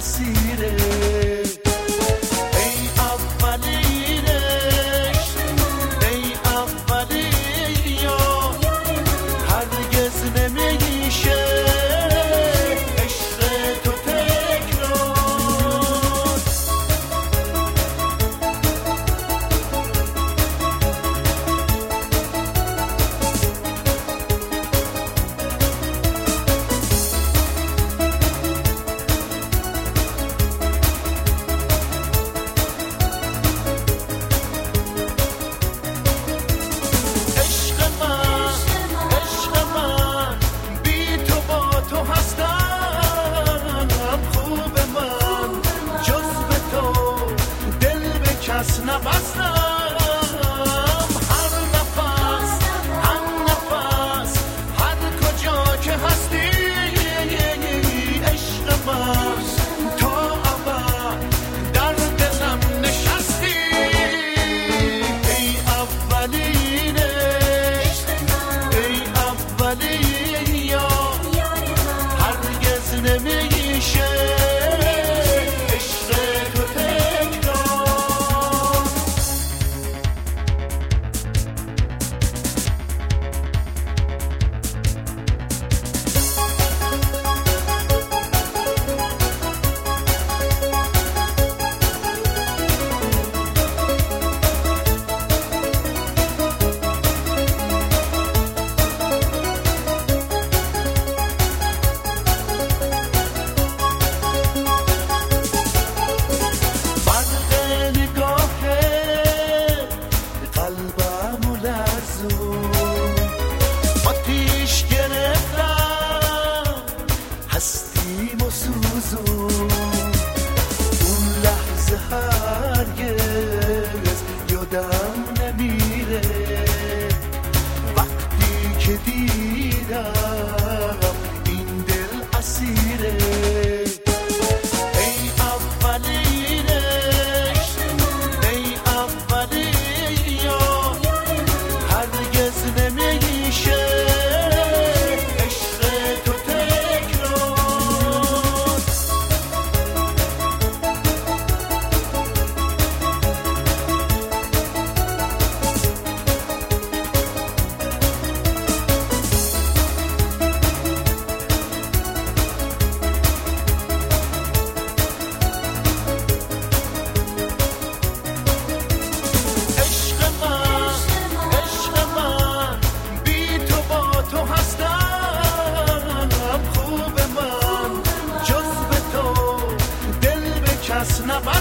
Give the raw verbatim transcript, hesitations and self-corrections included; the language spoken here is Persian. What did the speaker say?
اسیره ای اولین عشق ای اولین یار هرگز نمیشه عشق تو تکرار نبستم هر نفس هر نفس هر کجا که هستی عشق من تا ابد در دلم نشستی ای اولین عشق ای اولین یار هرگز نمیشه آتیش گرفتم هستیم و سوزون اون لحظه هرگز یادم نمیره وقتی که دیدم این دل اسیره ای اولین عشق ای اولین یار هرگز نمیشه عشق تو تکرار عشق من عشق من بی تو با تو هستم خوب من جز به تو دل به کس نبستم